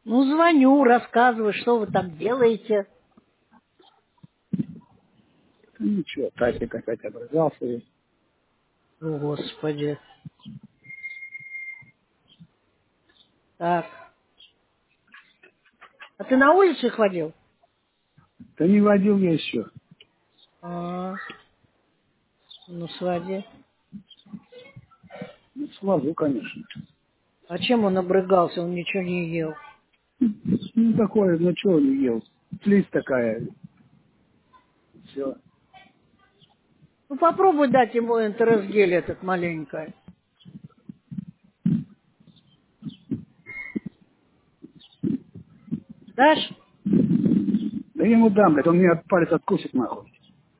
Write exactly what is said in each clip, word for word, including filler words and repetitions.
Ну, звоню, рассказываю, что вы там делаете. Ну, ничего, Татик опять обрызался. И... О, Господи. Так. А ты на улице ходил? Да не водил я еще. А, ну, своди. Ну, свожу, конечно. А чем он обрыгался? Он ничего не ел. Ну, такое, ну, что он ел? Слизь такая. Все. Ну, попробуй дать ему энтеросгель этот маленький. Дашь? Да я ему дам, блядь, он мне палец откусит нахуй.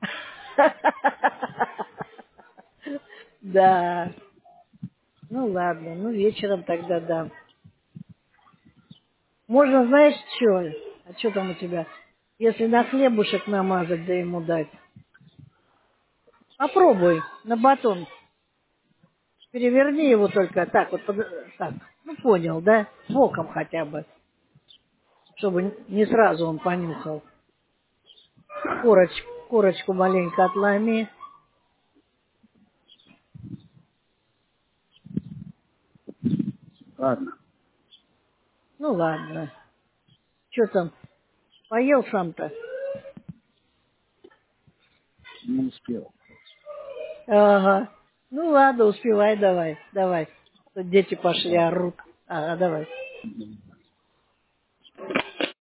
Да. Ну, ладно. Ну, вечером тогда дам. Можно, знаешь, что? А что там у тебя? Если на хлебушек намазать, да ему дать. Попробуй на батон. Переверни его только так, вот под- так. Ну, понял, да? Боком хотя бы. Чтобы не сразу он понюхал. Корочку, корочку маленько отломи. Ладно, Ну, ладно. Что там? Поел сам-то? не успел. Ага. Ну, ладно, успевай давай. Давай. Тут дети пошли, орут. Ага, давай.